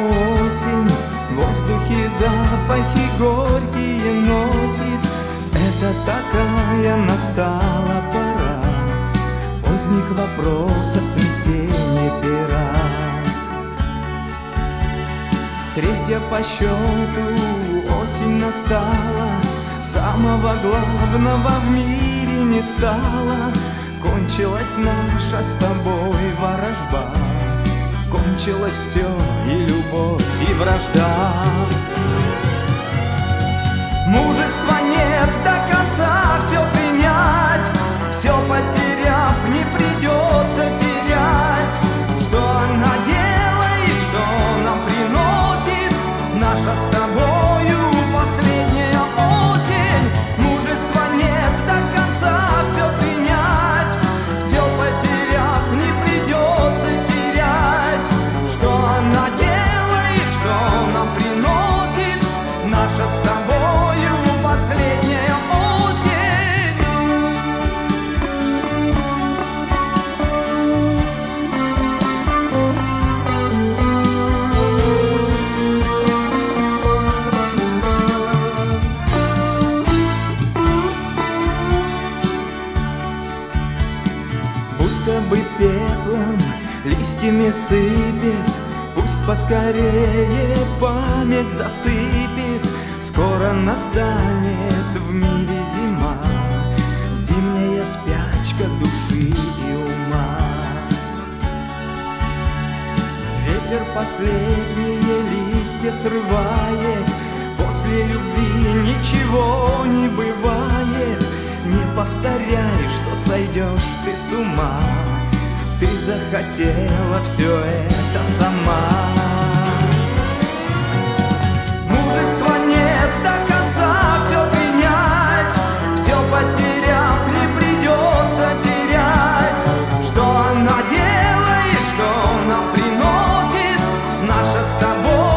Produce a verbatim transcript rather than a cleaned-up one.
осень, в воздухе запахи горькие носит. Это такая настала пора поздних вопросов, смятения пера. Третья по счету осень настала, самого главного в мире не стало. Кончилась наша с тобой ворожба, кончилось все, и любовь, и вражда. Мужества нет до конца все принять, все потеряв, не придется терять. Что она делает, что нам приносит наша с тобою последняя осень. Мужества нет до конца все принять, все потеряв, не придется терять. Что она делает, что нам приносит наша с тобою последняя осень. Будто бы пеплом, листьями сыпет, пусть поскорее память засыпет. Скоро настанет в мире зима, зимняя спячка души и ума. Ветер последние листья срывает, после любви ничего не бывает. Не повторяй, что сойдешь ты с ума, ты захотела все это сама. Мужества нет до конца все принять, все потеряв, не придется терять. Что она делает, что нам приносит наша с тобой